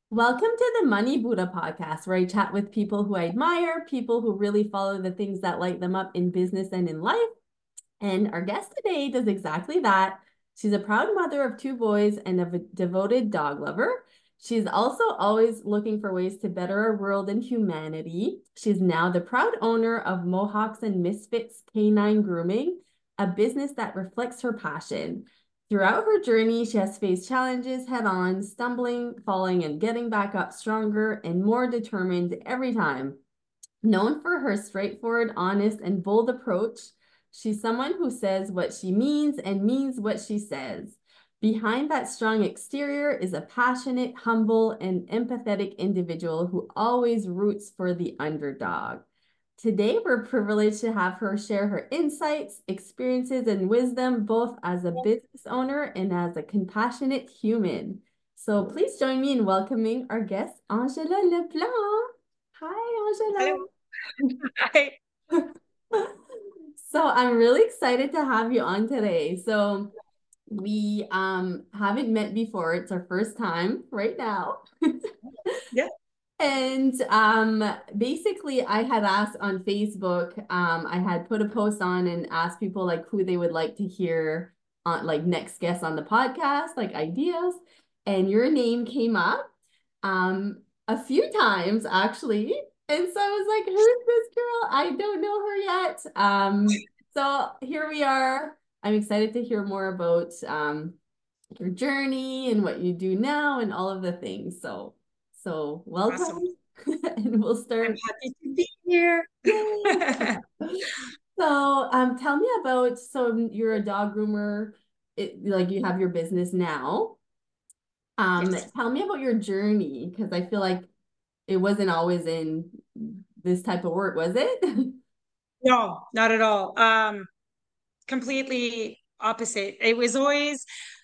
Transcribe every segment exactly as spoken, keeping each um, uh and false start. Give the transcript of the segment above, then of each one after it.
Welcome to the Money Buddha podcast, where I chat with people who I admire, people who really follow the things that light them up in business and in life. And our guest today does exactly that. She's a proud mother of two boys and a devoted dog lover. She's also always looking for ways to better our world and humanity. She's now the proud owner of Mohawks and Misfits Canine Grooming, a business that reflects her passion. Throughout her journey, she has faced challenges head on, stumbling, falling, and getting back up stronger and more determined every time. Known for her straightforward, honest, and bold approach, she's someone who says what she means and means what she says. Behind that strong exterior is a passionate, humble, and empathetic individual who always roots for the underdog. Today, we're privileged to have her share her insights, experiences, and wisdom, both as a business owner and as a compassionate human. So please join me in welcoming our guest, Angela Leblanc. Hi, Angela. Hello. Hi. So I'm really excited to have you on today. So we um haven't met before. It's our first time right now. Yeah. And um basically I had asked on Facebook, um, I had put a post on and asked people like who they would like to hear on like next guests on the podcast, like ideas. And your name came up um a few times actually. And so I was like, who's this girl? I don't know her yet. Um, so here we are. I'm excited to hear more about um your journey and what you do now and all of the things. So, so Awesome. welcome, and we'll I'm start. happy to be here. Yay! So, um, tell me about, so you're a dog groomer, it, like you have your business now. Um, Yes. tell me about your journey because I feel like it wasn't always in this type of work, was it? No, not at all. Um, completely opposite. It was always,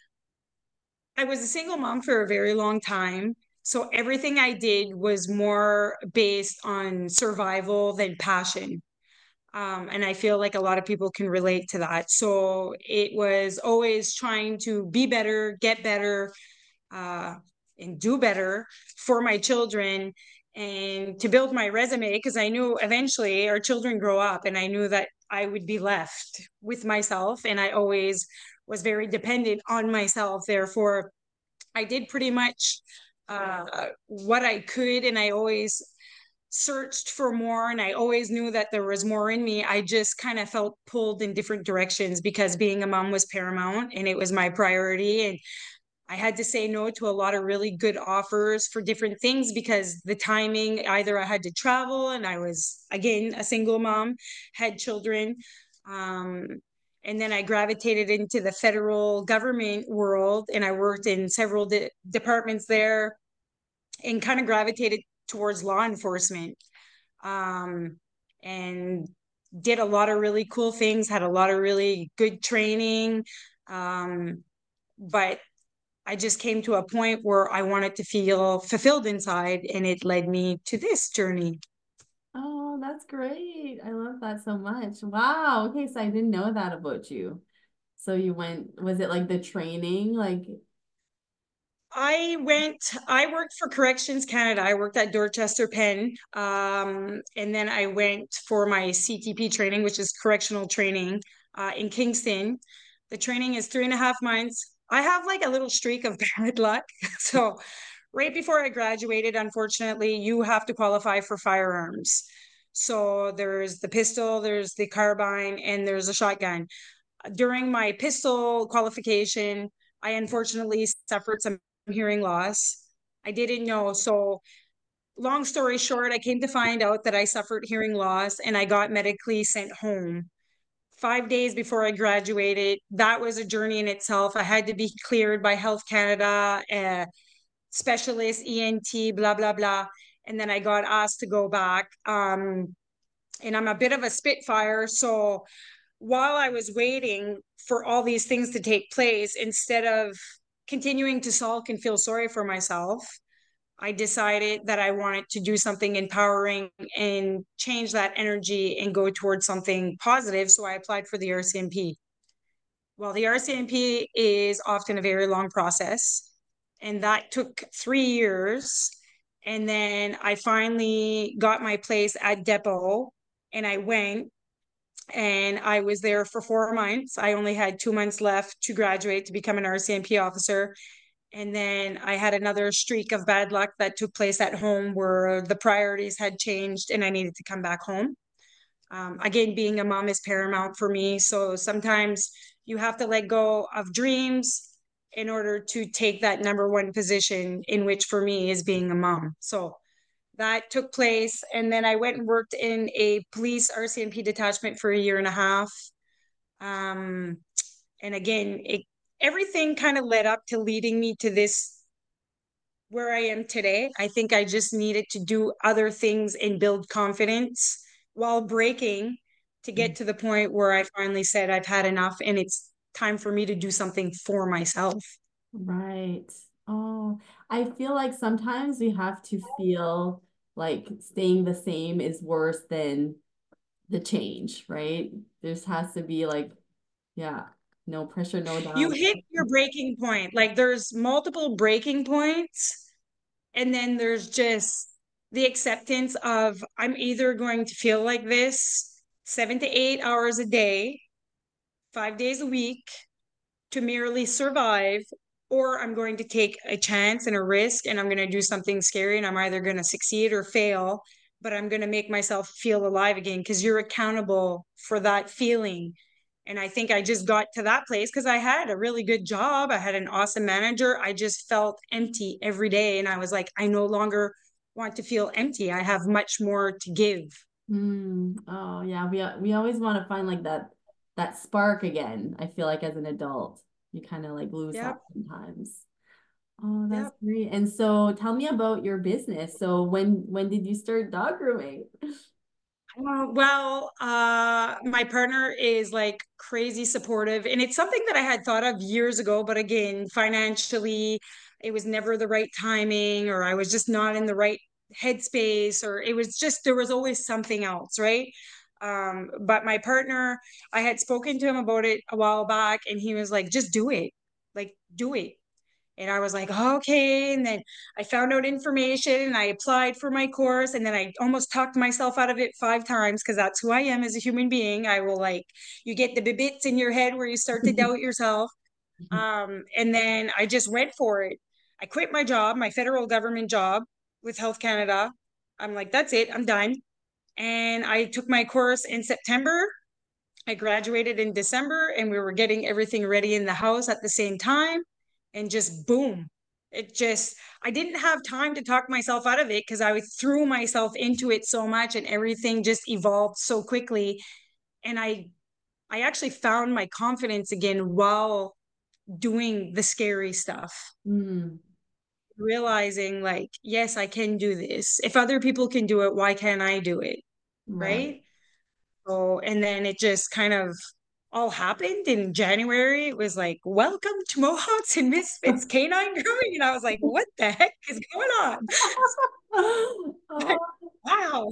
I was a single mom for a very long time. So everything I did was more based on survival than passion. Um, and I feel like a lot of people can relate to that. So it was always trying to be better, get better, uh, and do better for my children and to build my resume because I knew eventually our children grow up and I knew that I would be left with myself. And I always was very dependent on myself. Therefore, I did pretty much uh, what I could. And I always searched for more and I always knew that there was more in me. I just kind of felt pulled in different directions because being a mom was paramount and it was my priority. And I had to say no to a lot of really good offers for different things because the timing, either I had to travel and I was, again, a single mom, had children. Um, and then I gravitated into the federal government world and I worked in several de- departments there and kind of gravitated towards law enforcement. Um, and did a lot of really cool things, had a lot of really good training. Um, but I just came to a point where I wanted to feel fulfilled inside, and it led me to this journey. Oh, that's great. I love that so much. Wow. Okay, so I didn't know that about you. So you went, was it like the training? Like, I went, I worked for Corrections Canada. I worked at Dorchester Pen. Um, and then I went for my C T P training, which is correctional training uh, in Kingston. The training is three and a half months. I have like a little streak of bad luck. So, right before I graduated, unfortunately, you have to qualify for firearms. So, there's the pistol, there's the carbine, and there's a shotgun. During my pistol qualification, I unfortunately suffered some hearing loss. I didn't know. So, long story short, I came to find out that I suffered hearing loss and I got medically sent home five days before I graduated. That was a journey in itself. I had to be cleared by Health Canada, uh, specialist, E N T, blah, blah, blah. And then I got asked to go back. Um, and I'm a bit of a spitfire. So, while I was waiting for all these things to take place, instead of continuing to sulk and feel sorry for myself, I decided that I wanted to do something empowering and change that energy and go towards something positive. So I applied for the R C M P. Well, the R C M P is often a very long process. and that took three years. And then I finally got my place at Depot, and I went and I was there for four months. I only had two months left to graduate to become an R C M P officer. And then I had another streak of bad luck that took place at home where the priorities had changed and I needed to come back home. Um, again, being a mom is paramount for me. So sometimes you have to let go of dreams in order to take that number one position, in which for me is being a mom. So that took place. And then I went and worked in a police R C M P detachment for a year and a half. Um, and again, it everything kind of led up to leading me to this where I am today. I think I just needed to do other things and build confidence while breaking to get to the point where I finally said I've had enough and it's time for me to do something for myself. Right. Oh, I feel like sometimes we have to feel like staying the same is worse than the change, right? There's has to be like, yeah, no pressure, no You doubt. hit your breaking point. Like there's multiple breaking points, and then there's just the acceptance of I'm either going to feel like this seven to eight hours a day, five days a week, to merely survive, or I'm going to take a chance and a risk and I'm going to do something scary and I'm either going to succeed or fail, but I'm going to make myself feel alive again because you're accountable for that feeling. And I think I just got to that place because I had a really good job. I had an awesome manager. I just felt empty every day. And I was like, I no longer want to feel empty. I have much more to give. Mm, oh yeah, we we always want to find like that that spark again. I feel like as an adult, you kind of like lose that Yep. sometimes. Oh, that's Yep. great. And so tell me about your business. So when when did you start dog grooming? Uh, well, uh, my partner is like crazy supportive, and it's something that I had thought of years ago, but again, financially, it was never the right timing, or I was just not in the right headspace, or it was just there was always something else, right? Um, but my partner, I had spoken to him about it a while back, and he was like, just do it, like do it. And I was like, okay. And then I found out information and I applied for my course. And then I almost talked myself out of it five times because that's who I am as a human being. I will like, you get the bits in your head where you start to doubt yourself. Um, and then I just went for it. I quit my job, my federal government job with Health Canada. I'm like, that's it, I'm done. And I took my course in September. I graduated in December and we were getting everything ready in the house at the same time. And just boom, it just, I didn't have time to talk myself out of it because I threw myself into it so much and everything just evolved so quickly. And I, I actually found my confidence again while doing the scary stuff, Mm, realizing like, yes, I can do this. If other people can do it, why can't I do it? right. Right. So, and then it just kind of all happened in January. It was like, welcome to Mohawks and Misfits Canine Grooming. And I was like, what the heck is going on? Oh, Wow.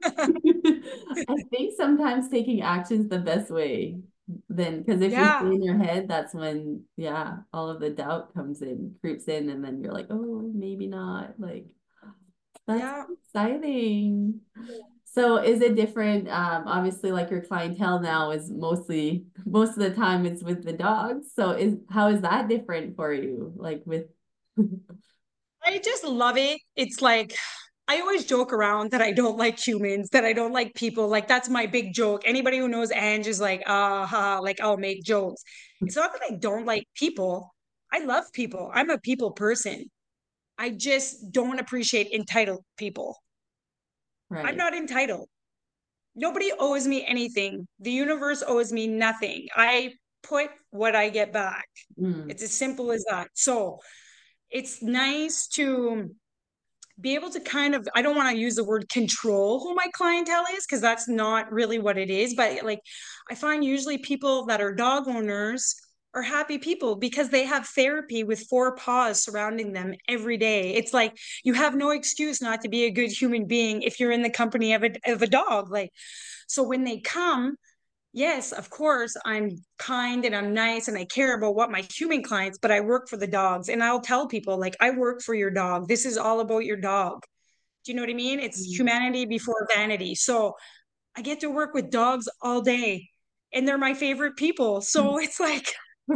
I think sometimes taking action is the best way then, because if you stay Yeah. in your head, that's when, yeah, all of the doubt comes in, creeps in, and then you're like, oh, maybe not. Like, that's Yeah. exciting. So is it different? Um, obviously, like your clientele now is mostly most of the time it's with the dogs. So is how is that different for you? Like with I just love it. It's like, I always joke around that I don't like humans, that I don't like people. Like, that's my big joke. Anybody who knows Ange is like, ah, ha, like I'll make jokes. It's not that I don't like people. I love people. I'm a people person. I just don't appreciate entitled people. I'm right. not entitled. Nobody owes me anything. The universe owes me nothing. I put what I get back. Mm, It's as simple as that. So it's nice to be able to kind of, I don't want to use the word control who my clientele is because that's not really what it is. But like, I find usually people that are dog owners are happy people because they have therapy with four paws surrounding them every day. It's like you have no excuse not to be a good human being if you're in the company of a, of a dog. Like, so when they come, yes, of course, I'm kind and I'm nice and I care about what my human clients, but I work for the dogs. And I'll tell people, like, I work for your dog. This is all about your dog. Do you know what I mean? It's Mm. humanity before vanity. So I get to work with dogs all day and they're my favorite people. So it's like,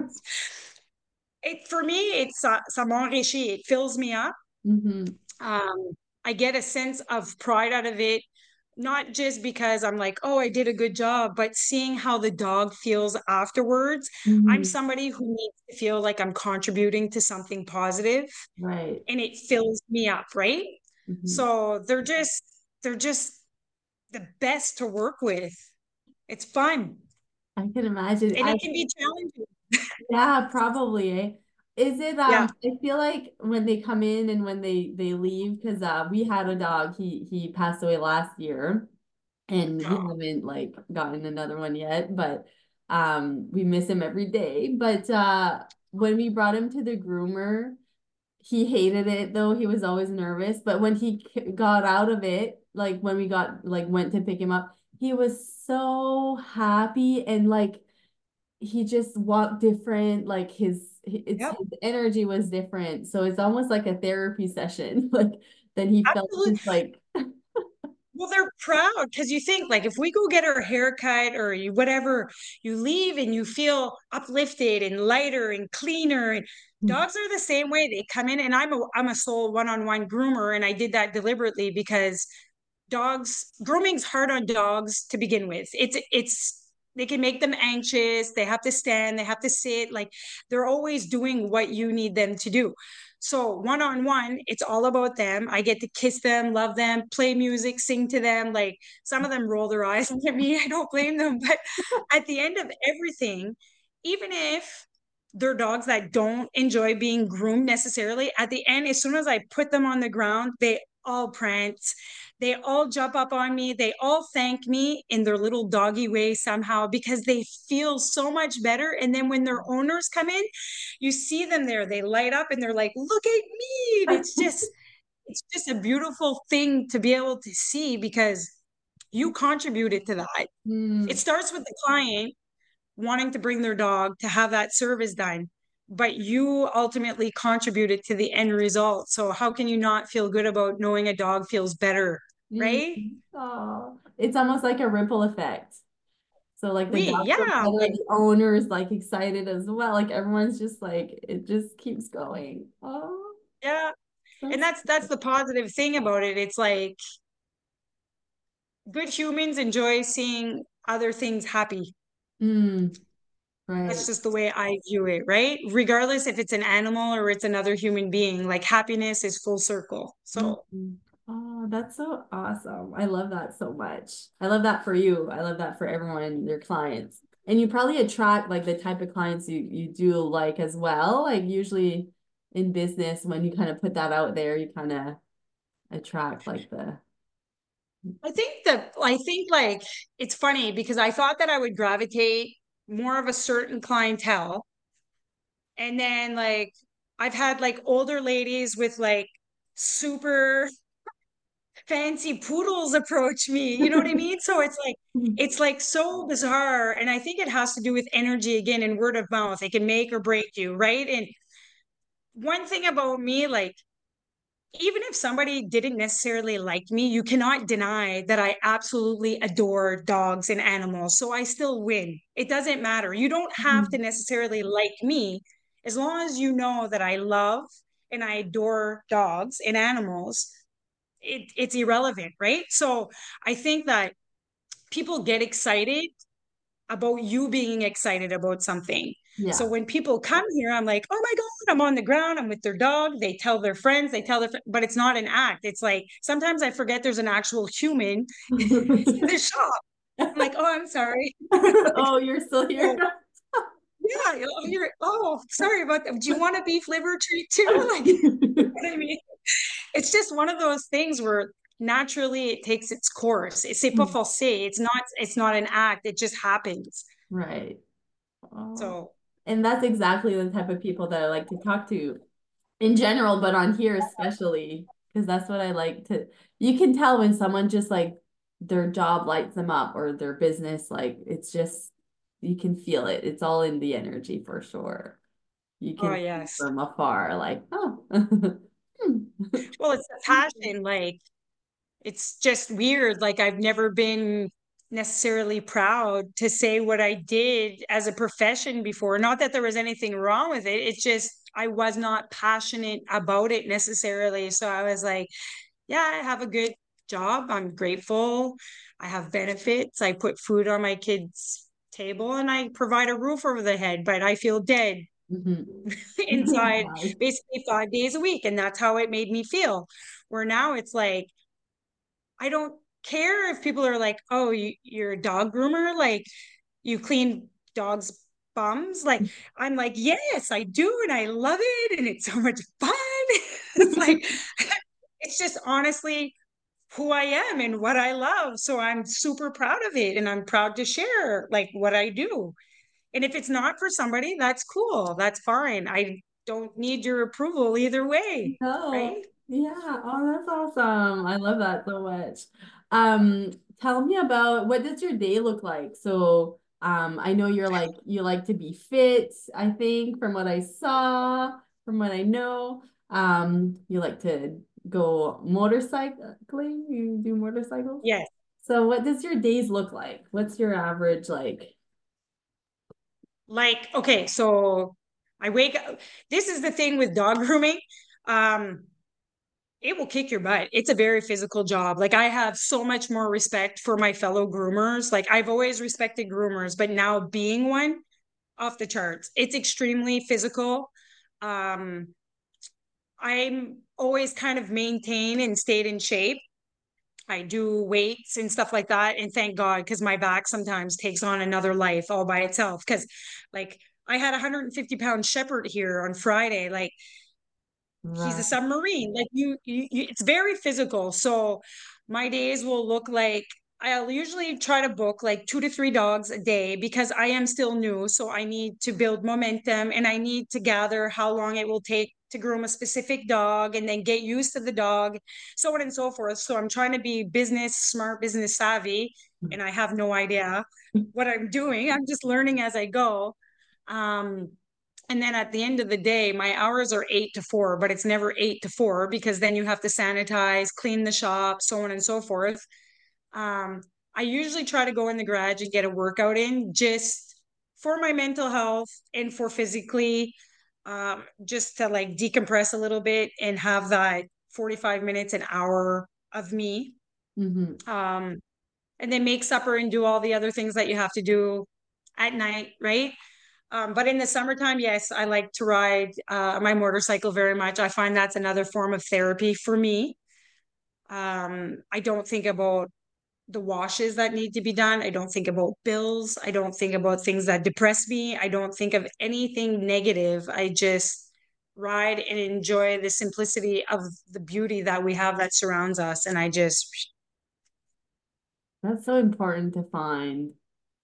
it for me, it's uh, ça m'enrichit. It fills me up. Mm-hmm. Um, I get a sense of pride out of it, not just because I'm like, oh, I did a good job, but seeing how the dog feels afterwards. I'm Mm-hmm. somebody who needs to feel like I'm contributing to something positive, Right. and it fills me up, right? Mm-hmm. So they're just they're just the best to work with. It's fun I can imagine. and I it can be challenging. Yeah, probably. eh? Is it Yeah. um I feel like when they come in and when they they leave, because uh we had a dog, he he passed away last year and we Oh, haven't like gotten another one yet, but um we miss him every day. But uh when we brought him to the groomer, he hated it though. He was always nervous, but when he k- got out of it, like when we got like went to pick him up, he was so happy and like he just walked different, like his it's yep. his energy was different. So it's almost like a therapy session. Like then he felt Absolutely. just like Well, they're proud because you think like if we go get our hair cut or you whatever, you leave and you feel uplifted and lighter and cleaner. And dogs are the same way. They come in and I'm a I'm a sole one-on-one groomer, and I did that deliberately because dogs grooming's hard on dogs to begin with. It's it's they can make them anxious. They have to stand, they have to sit, like they're always doing what you need them to do. So one on one, it's all about them. I get to kiss them, love them, play music, sing to them. Like some of them roll their eyes at me. I don't blame them. But at the end of everything, even if they're dogs that don't enjoy being groomed necessarily, at the end, as soon as I put them on the ground, they all prance. They all jump up on me. They all thank me in their little doggy way somehow because they feel so much better. And then when their owners come in, you see them there, they light up and they're like, look at me. And it's just, it's just a beautiful thing to be able to see because you contributed to that. It mm, starts with the client wanting to bring their dog to have that service done, but you ultimately contributed to the end result. So how can you not feel good about knowing a dog feels better, mm, right? oh, it's almost like a ripple effect. So like the We, dog feels yeah, better, like, the owner is like excited as well. Like everyone's just like it just keeps going. Oh, yeah. And that's that's that's the positive thing about it. It's like good humans enjoy seeing other things happy. mm, That's right. just the way I view it, right? Regardless if it's an animal or it's another human being, like happiness is full circle. So Mhm. Oh, that's so awesome. I love that so much. I love that for you. I love that for everyone, your clients. And you probably attract like the type of clients you you do like as well. Like usually in business, when you kind of put that out there, you kind of attract like the I think that I think like it's funny because I thought that I would gravitate more of a certain clientele. And then like I've had like older ladies with like super fancy poodles approach me. You know what I mean? So it's like it's like so bizarre. And I think it has to do with energy again and word of mouth. It can make or break you, right? And one thing about me, like even if somebody didn't necessarily like me, you cannot deny that I absolutely adore dogs and animals. So I still win. It doesn't matter. You don't have to necessarily like me as long as you know that I love and I adore dogs and animals. It, it's irrelevant, right? So I think that people get excited about you being excited about something. So yeah. when people come here, I'm like, oh my God, I'm on the ground. I'm with their dog. They tell their friends, they tell their, fr- but it's not an act. It's like sometimes I forget there's an actual human in the shop. I'm like, oh, I'm sorry. Oh, you're still here. So, yeah, you know, you're, oh, sorry about that. Do you want a beef liver treat too? Like, you know what I mean? It's just one of those things where naturally it takes its course. C'est pas forcé. It's not, it's not an act. It just happens. Right. Oh. So And that's exactly the type of people that I like to talk to in general, but on here especially, because that's what I like to. You can tell when someone just like their job lights them up or their business, like it's just you can feel it. It's all in the energy for sure. You Oh, can see yes. from afar, like, oh. Hmm. Well, it's a passion. Like, it's just weird. Like, I've never been necessarily proud to say what I did as a profession before. Not that there was anything wrong with it. It's just I was not passionate about it necessarily. So I was like, yeah, I have a good job. I'm grateful. I have benefits. I put food on my kids' table and I provide a roof over their head, but I feel dead Mhm. inside Why? basically five days a week. And that's how it made me feel. Where now it's like, I don't care if people are like, oh, you, you're a dog groomer, like you clean dogs' bums. Like, I'm like, yes, I do. And I love it. And it's so much fun. It's like, it's just honestly who I am and what I love. So I'm super proud of it. And I'm proud to share like what I do. And if it's not for somebody, that's cool. That's fine. I don't need your approval either way. No. Right? Yeah. Oh, that's awesome. I love that so much. Um, tell me about what does your day look like? So, um, I know you're like you like to be fit, I think, from what I saw, from what I know. Um, you like to go motorcycling, you do motorcycles? Yes. So what does your days look like? What's your average like? Like, okay, so I wake up. This is the thing with dog grooming. Um, it will kick your butt. It's a very physical job. Like I have so much more respect for my fellow groomers. Like I've always respected groomers, but now being one, off the charts. It's extremely physical. Um, I'm always kind of maintain and stayed in shape. I do weights and stuff like that. And thank God, because my back sometimes takes on another life all by itself. Because, like, I had a one hundred fifty pound shepherd here on Friday. Like, he's a Right. submarine. Like, you, you, you, it's very physical. So, my days will look like I'll usually try to book like two to three dogs a day because I am still new. So, I need to build momentum and I need to gather how long it will take to groom a specific dog and then get used to the dog, so on and so forth. So I'm trying to be business smart, business savvy, and I have no idea what I'm doing. I'm just learning as I go. Um, and then at the end of the day, my hours are eight to four, but it's never eight to four because then you have to sanitize, clean the shop, so on and so forth. Um, I usually try to go in the garage and get a workout in just for my mental health and for physically, um, just to like decompress a little bit and have that forty-five minutes, an hour of me. Mm-hmm. Um, and then make supper and do all the other things that you have to do at night, right? Um, but in the summertime, yes, I like to ride uh, my motorcycle very much. I find that's another form of therapy for me. Um, I don't think about the washes that need to be done. I don't think about bills. I don't think about things that depress me. I don't think of anything negative. I just ride and enjoy the simplicity of the beauty that we have that surrounds us. And I just, That's so important to find,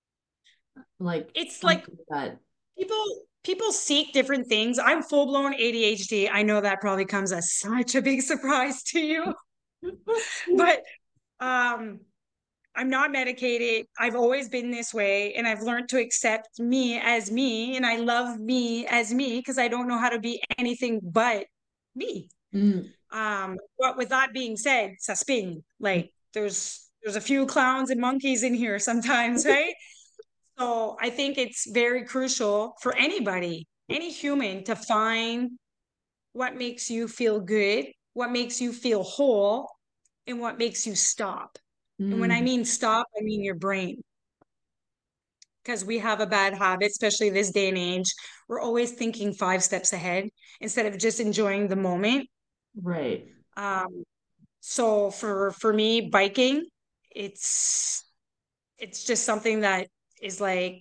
like it's like something that people people seek different things. I'm full blown A D H D. I know that probably comes as such a big surprise to you, but um I'm not medicated. I've always been this way and I've learned to accept me as me and I love me as me because I don't know how to be anything but me. Mm. Um, but with that being said, suspin, like there's there's a few clowns and monkeys in here sometimes, right? So I think it's very crucial for anybody, any human, to find what makes you feel good, what makes you feel whole, and what makes you stop. And when I Mm. mean stop, I mean your brain. Because we have a bad habit, especially this day and age. We're always thinking five steps ahead instead of just enjoying the moment. Right. Um, so for for me, biking, it's it's just something that is like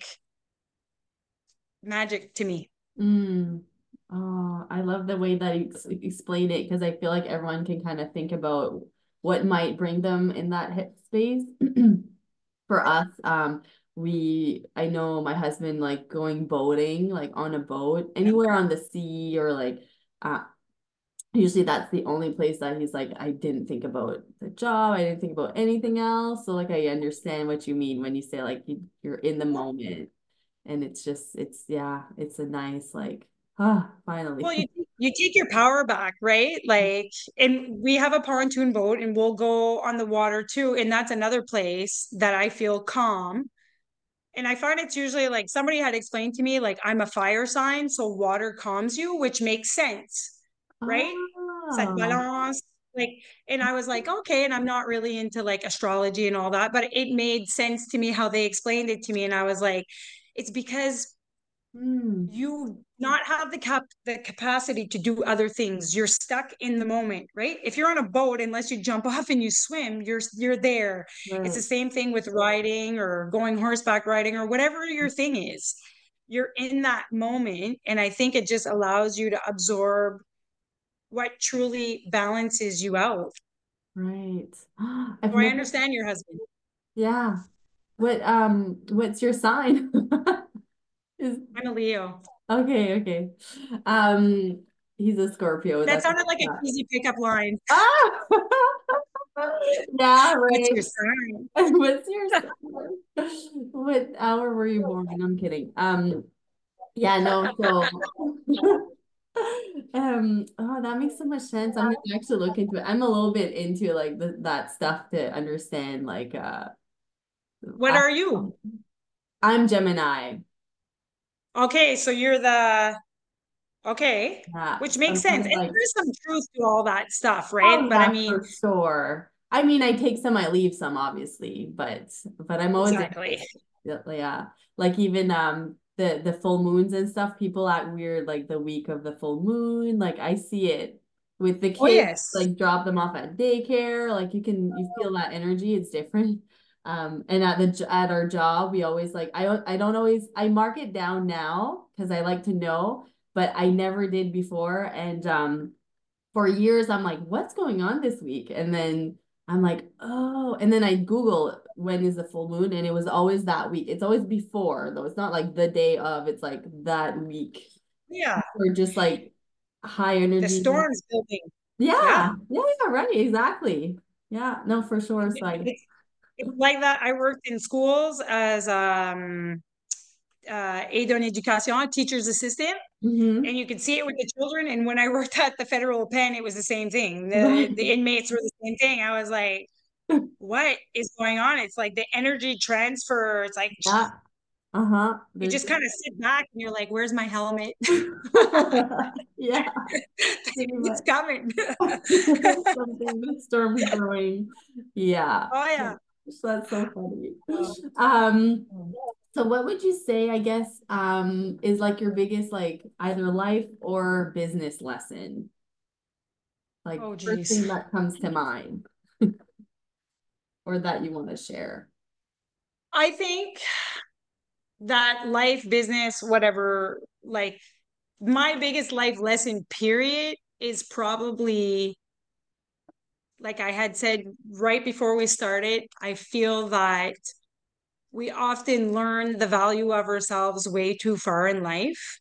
magic to me. Mm. Oh, I love the way that you ex explain it because I feel like everyone can kind of think about what might bring them in that headspace. For us, um, we I know my husband like going boating, like on a boat, anywhere on the sea or like uh usually that's the only place that he's like, I didn't think about the job. I didn't think about anything else. So like I understand what you mean when you say like you, you're in the moment. And it's just it's yeah, it's a nice like, ah, Well, finally. you you take your power back, right? Like, and we have a pontoon boat and we'll go on the water too. And that's another place that I feel calm. And I find it's usually like somebody had explained to me, like, I'm a fire sign, so water calms you, which makes sense, right? Set Oh, balance. Like, and I was like, okay, and I'm not really into like astrology and all that, but it made sense to me how they explained it to me. And I was like, it's because hmm, you not have the cap the capacity to do other things. You're stuck in the moment, right? If you're on a boat, unless you jump off and you swim, you're you're there. It's the right, same thing with riding or going horseback riding or whatever your thing is. You're in that moment, and I think it just allows you to absorb what truly balances you out. right. I've So I never, understand your husband. yeah. What um what's your sign? Is I'm a Leo. okay, okay. Um he's a Scorpio. That That's sounded like a that. cheesy pickup line. Ah! Yeah, What's right. your sign? What's your sign? What hour were you born? I'm kidding. Um, yeah, no, so um, oh, that makes so much sense. I'm gonna actually look into it. I'm a little bit into like the, that stuff to understand like uh What I, are you? I'm Gemini. Okay, so you're the okay, Yeah, which so makes I'm sense. kind And of like, there is some truth to all that stuff, right? oh But I yeah, mean, for sure. I mean, I take some, I leave some, obviously, but but I'm always exactly. yeah, yeah. Like even um the the full moons and stuff, people act weird like the week of the full moon. Like I see it with the Oh, kids, yes. like drop them off at daycare. Like you can you feel that energy. It's different. Um, and at the j- at our job, we always like I don't I don't always I mark it down now because I like to know, but I never did before. And um for years I'm like, what's going on this week? And then I'm like, oh, and then I Google when is the full moon, and it was always that week. It's always before, though. It's not like the day of, it's like that week. Yeah. Or just like high The energy. storm's building. Yeah, Yeah. yeah, yeah, right, exactly. Yeah, no, for sure. So I, It's, it's like that. I worked in schools as um uh aide en education, teacher's assistant. hmm And you could see it with the children. And when I worked at the federal pen, it was the same thing. The right. the inmates were the same thing. I was like, what is going on? It's like the energy transfer. It's like Yeah, uh-huh. you There's just kind of sit back and you're like, where's my helmet? yeah, pretty It's much. coming. Something, the storm's brewing. Yeah. Oh yeah. That's so funny. Um, so what would you say, I guess, um, is like your biggest like either life or business lesson? Like Oh first geez. thing that comes to mind or that you want to share. I think that life, business, whatever, like my biggest life lesson, period, is probably like I had said right before we started, I feel that we often learn the value of ourselves way too far in life.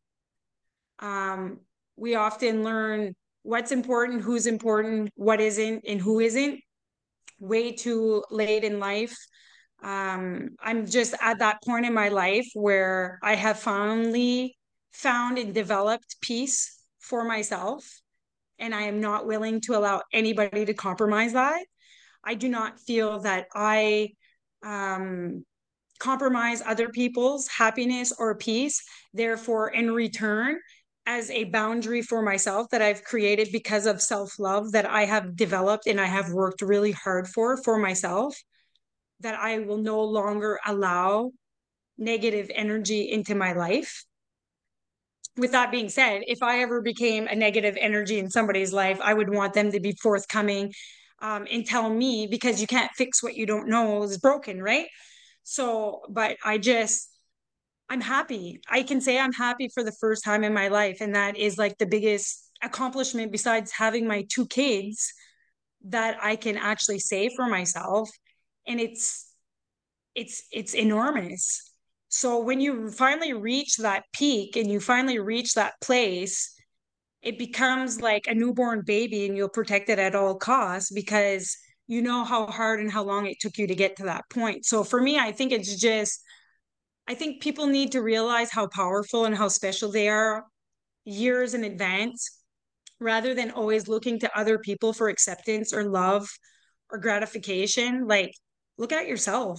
Um, we often learn what's important, who's important, what isn't, and who isn't way too late in life. Um, I'm just at that point in my life where I have finally found and developed peace for myself. And I am not willing to allow anybody to compromise that. I do not feel that I um, compromise other people's happiness or peace. Therefore, in return, as a boundary for myself that I've created because of self love that I have developed and I have worked really hard for for myself, that I will no longer allow negative energy into my life. With that being said, if I ever became a negative energy in somebody's life, I would want them to be forthcoming um, and tell me, because you can't fix what you don't know is broken, right? So, but I just, I'm happy. I can say I'm happy for the first time in my life. And that is like the biggest accomplishment besides having my two kids that I can actually say for myself. And it's, it's, it's enormous. So when you finally reach that peak and you finally reach that place it becomes like a newborn baby and you'll protect it at all costs because you know how hard and how long it took you to get to that point. So for me, I think it's just, I think people need to realize how powerful and how special they are years in advance rather than always looking to other people for acceptance or love or gratification. Like, look at yourself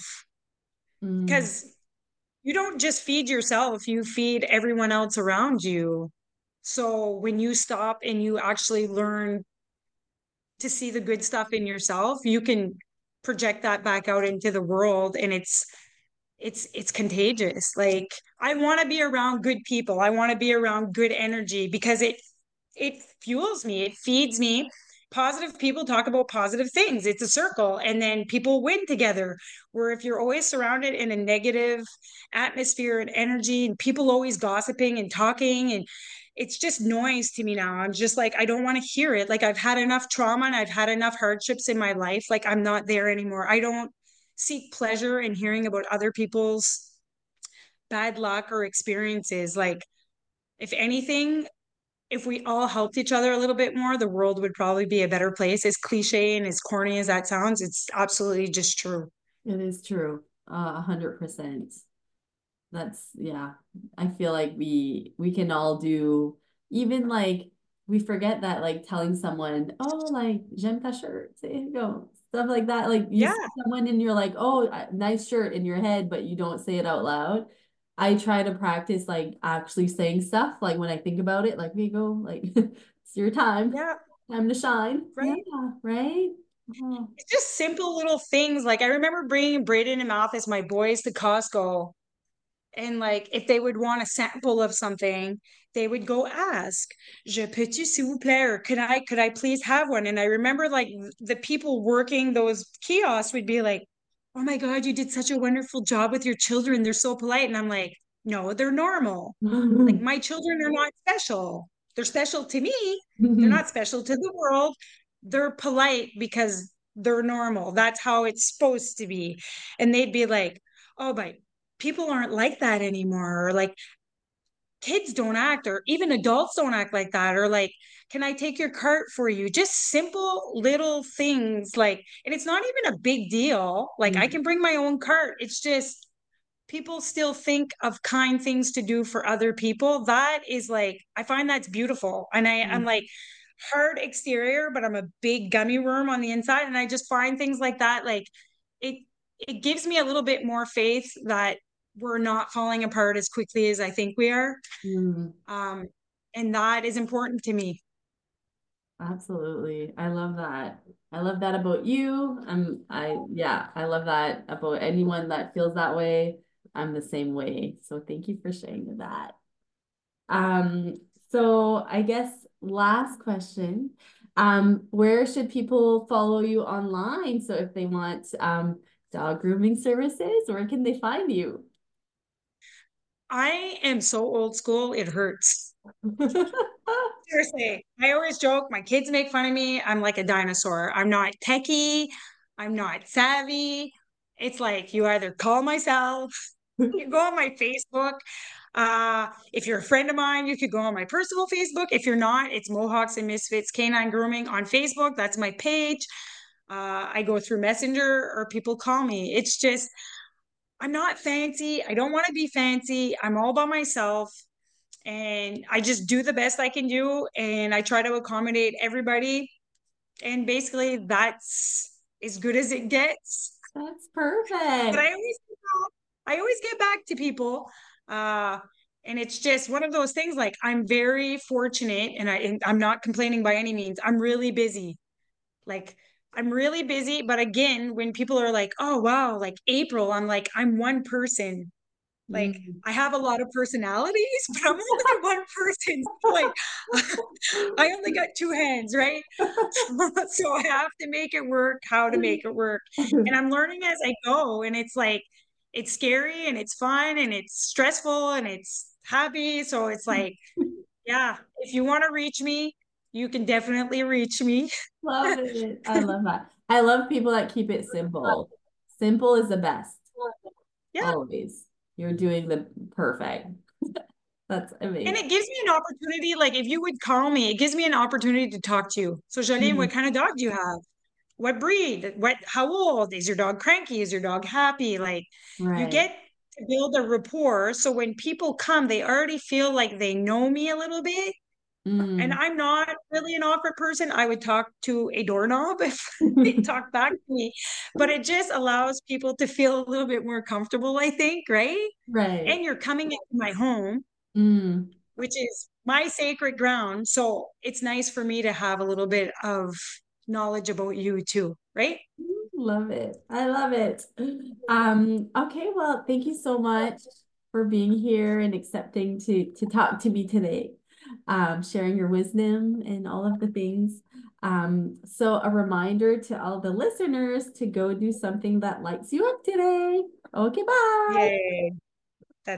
Mm, because you don't just feed yourself, you feed everyone else around you. So when you stop and you actually learn to see the good stuff in yourself, you can project that back out into the world and it's it's it's contagious. Like I want to be around good people. I want to be around good energy because it it fuels me, it feeds me. Positive people talk about positive things. It's a circle and then people win together. Where if you're always surrounded in a negative atmosphere and energy and people always gossiping and talking and it's just noise to me now. I'm just like I don't want to hear it. Like I've had enough trauma and I've had enough hardships in my life. Like I'm not there anymore. I don't seek pleasure in hearing about other people's bad luck or experiences. Like if anything, if we all helped each other a little bit more, the world would probably be a better place. As cliche and as corny as that sounds, it's absolutely just true. it is true. Uh, a hundred percent. That's yeah. I feel like we we can all do even like we forget that like telling someone, oh, like j'aime ta shirt, there you go. Stuff like that. Like you Yeah, see someone and you're like, oh, uh, nice shirt in your head, but you don't say it out loud. I try to practice like actually saying stuff like when I think about it, like we go, like it's your time, yeah, time to shine. Yeah, right. right. Oh. It's just simple little things. Like I remember bringing Braden and Mathis, my boys, to Costco. And like if they would want a sample of something, they would go ask, Je peux-tu s'il vous plaît, or could I could I please have one? And I remember like the people working those kiosks would be like, oh my God, you did such a wonderful job with your children. They're so polite. And I'm like, no, they're normal. Like my children are not special. They're special to me. They're not special to the world. They're polite because they're normal. That's how it's supposed to be. And they'd be like, oh, but people aren't like that anymore. Or like kids don't act, or even adults don't act like that. Or like, can I take your cart for you? Just simple little things. Like, and it's not even a big deal. Like, I can bring my own cart. It's just, people still think of kind things to do for other people. That is like, I find that's beautiful. And I, I'm like hard exterior, but I'm a big gummy worm on the inside. And I just find things like that. Like it, it gives me a little bit more faith that we're not falling apart as quickly as I think we are. Mm. Um, and that is important to me. Absolutely. I love that. I love that about you. I'm I yeah, I love that about anyone that feels that way. I'm the same way. So thank you for sharing that. Um, so I guess last question. Um, where should people follow you online? So if they want um dog grooming services, where can they find you? I am so old school, it hurts. Seriously, I always joke, my kids make fun of me. I'm like a dinosaur. I'm not techie. I'm not savvy. It's like you either call myself, you go on my Facebook. Uh, if you're a friend of mine, you could go on my personal Facebook. If you're not, it's Mohawks and Misfits Canine Grooming on Facebook. That's my page. Uh, I go through Messenger or people call me. It's just, I'm not fancy. I don't want to be fancy. I'm all by myself and I just do the best I can do and I try to accommodate everybody. And basically that's as good as it gets. That's But I perfect. always I always get back to people. Uh and it's just one of those things like I'm very fortunate and I and I'm not complaining by any means. I'm really busy. Like I'm really busy, but again, when people are like, "Oh wow, like April," I'm like, "I'm one person." Like Mm. I have a lot of personalities, but I'm only one person. Like I only got two hands, right? So I have to make it work, how to make it work. And I'm learning as I go. And it's like, it's scary and it's fun and it's stressful and it's happy. So it's like, yeah, if you want to reach me, you can definitely reach me. Love it. I love that. I love people that keep it simple. Simple is the best. Yeah. Always. You're doing the perfect. That's And amazing. it gives me an opportunity, like if you would call me, it gives me an opportunity to talk to you. So Jolene, what Mhm. kind of dog do you have? What breed? What, how old? Is your dog cranky? Is your dog happy? Like you Right. get to build a rapport. So when people come, they already feel like they know me a little bit. And Mm. I'm not really an awkward person. I would talk to a doorknob if they talk back to me. But it just allows people to feel a little bit more comfortable, I think, right? Right. And you're coming into my home, Mm. which is my sacred ground. So it's nice for me to have a little bit of knowledge about you too, right? Love it. I love it. Um, okay, well, thank you so much for being here and accepting to to talk to me today. Um, sharing your wisdom and all of the things. Um, so a reminder to all the listeners to go do something that lights you up today. Okay, bye. Yay.